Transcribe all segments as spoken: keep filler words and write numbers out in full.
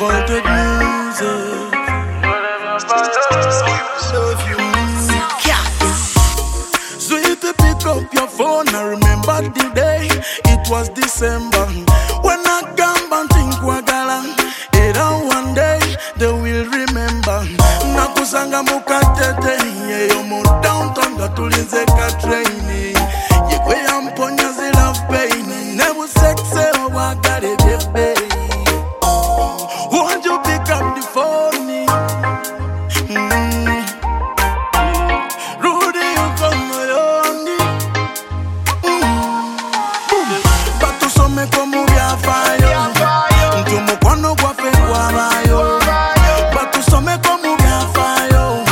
Voltage music. Sweet, pick up your phone. I remember the day. It was December. When I come and think wagala, it on one day they will remember. Nakusanga mukatete, yo mu downtown gatulinze ka train. Yekwe amponya zila pain. Never sexy wagale bebe. Won't you pick up the phone? Mm. Rudy, you come along. Mm. Batu some como via fire. Ntumu kwano kwa fe kwa bayo. Batu some como via fire.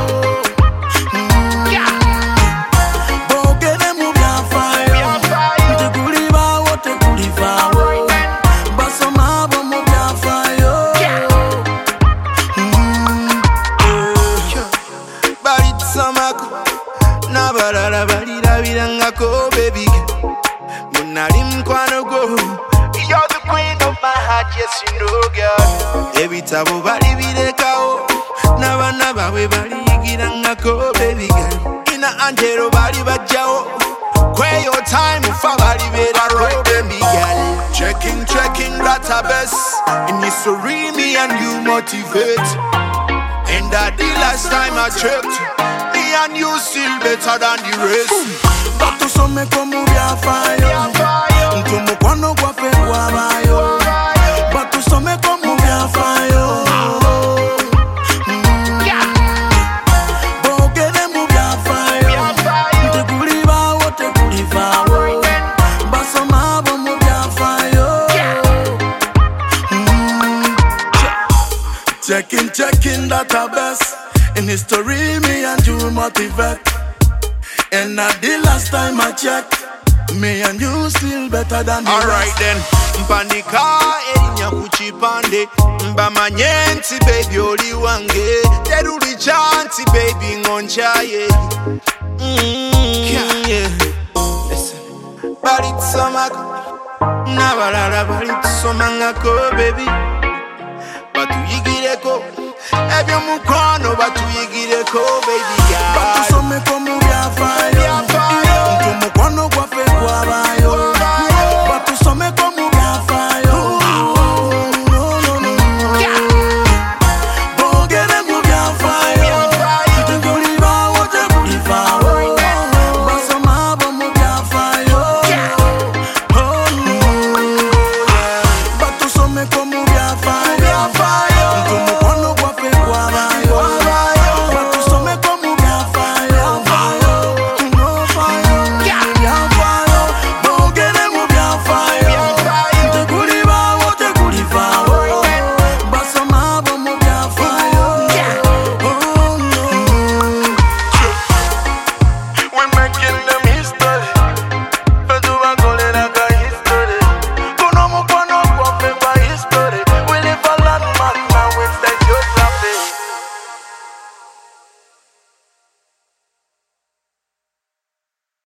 Bogene mu via fire. Ntukuliba wote kuliva. Baso mabo mu via fire. Nabalala balirabirangako baby munali mukwano gwo. You're the queen of my heart, yes you know girl. Ebitabo bali birekawo n'abaana baabwe baliyigirangako baby girl. Ina Angelo bali bajjawo kweyo time ufa bali beerako baby girl. Checking, checking database in history, me and you motivate. And that the last time I checked, me and you still better than the rest. Batu some como via fire. Ntumu kwano kwa fe kwa bayo. Batu some como via fire. Bogene mu via fire. Ntukuliba wote kuliva. Baso mabo mu via fire. Checking, checking database. In history, me and you motivate. And not the last time I checked, me and you still better than the alright rest. then, mpanika erinya kuchipande. Mbamanyenti baby oli wange. Teruli chanti baby ngonchaye. Mm, yeah. Listen. Bali tsomako nabalala bali tsomangako baby. Batuyigireko ebyo mukwano batuyigireko baby girl. Batu some como via fire.